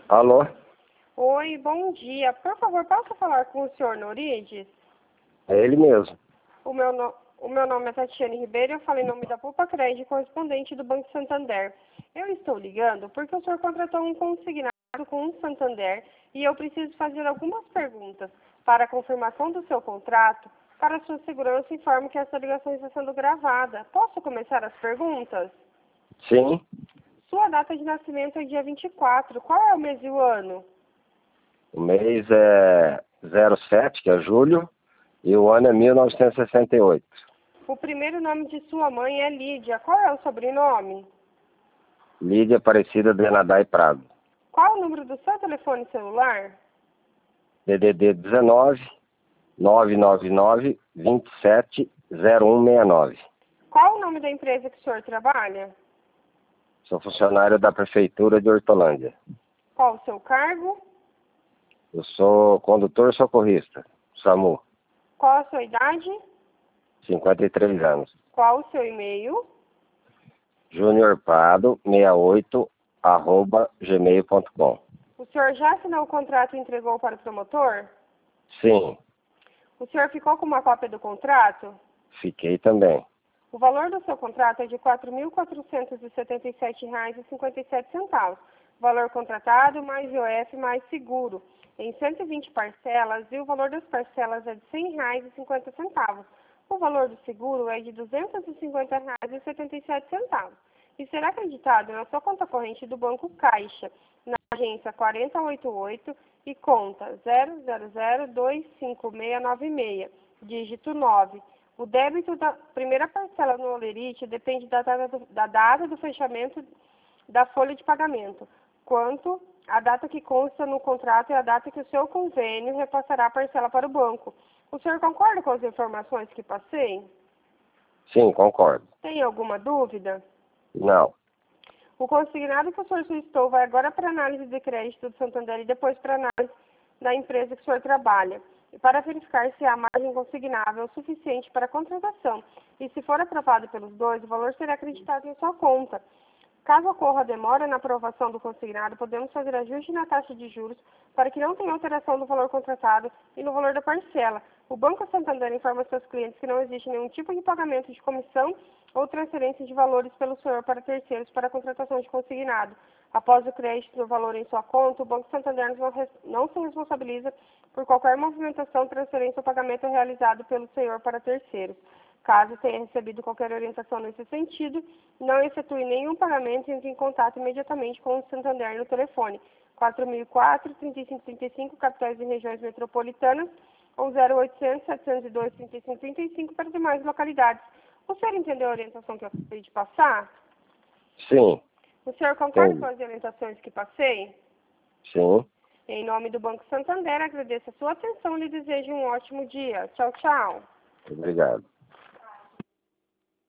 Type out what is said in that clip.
Alô? Oi, bom dia. Por favor, posso falar com o senhor Norides? É ele mesmo. O meu nome é Tatiane Ribeiro e eu falo em nome da Pupa Crédito, correspondente do Banco Santander. Eu estou ligando porque o senhor contratou um consignado com o Santander e eu preciso fazer algumas perguntas. Para a confirmação do seu contrato, para sua segurança, informo que essa ligação está sendo gravada. Posso começar as perguntas? Sim. Sua data de nascimento é dia 24. Qual é o mês e o ano? O mês é 07, que é julho, e o ano é 1968. O primeiro nome de sua mãe é Lídia. Qual é o sobrenome? Lídia Aparecida de Nadai Prado. Qual o número do seu telefone celular? DDD 19 999 27 0169. Qual o nome da empresa que o senhor trabalha? Sou funcionário da Prefeitura de Hortolândia. Qual o seu cargo? Eu sou condutor socorrista, SAMU, Qual a sua idade? 53 anos. Qual o seu e-mail? juniorprado68@gmail.com. O senhor já assinou o contrato e entregou para o promotor? Sim, O senhor ficou com uma cópia do contrato? fiquei também. O valor do seu contrato é de R$ 4.477,57. Valor contratado mais IOF mais seguro, em 120 parcelas, e o valor das parcelas é de R$ 100,50. O valor do seguro é de R$ 250,77 e será acreditado na sua conta corrente do Banco Caixa, na agência 4088 e conta 000256696, dígito 9. O débito da primeira parcela no Olerite depende da data do fechamento da folha de pagamento, quanto a data que consta no contrato e a data que o seu convênio repassará a parcela para o banco. O senhor concorda com as informações que passei? Sim, concordo. Tem alguma dúvida? Não. O consignado que o senhor solicitou vai agora para análise de crédito do Santander e depois para análise da empresa que o senhor trabalha, para verificar se a margem consignável é o suficiente para a contratação. E se for aprovado pelos dois, o valor será acreditado em sua conta. Caso ocorra demora na aprovação do consignado, podemos fazer ajuste na taxa de juros para que não tenha alteração do valor contratado e no valor da parcela. O Banco Santander informa seus clientes que não existe nenhum tipo de pagamento de comissão ou transferência de valores pelo senhor para terceiros para a contratação de consignado. Após o crédito do valor em sua conta, o Banco Santander não se responsabiliza por qualquer movimentação, transferência ou pagamento realizado pelo senhor para terceiros. Caso tenha recebido qualquer orientação nesse sentido, não efetue nenhum pagamento e entre em contato imediatamente com o Santander no telefone 4004-3535, capitais e regiões metropolitanas, ou 0800-702-3535 para demais localidades. O senhor entendeu a orientação que eu acabei de passar? Sim. O senhor concorda Entendi. com as orientações que passei? Sim. Em nome do Banco Santander, agradeço a sua atenção e lhe desejo um ótimo dia. Tchau, tchau. Obrigado.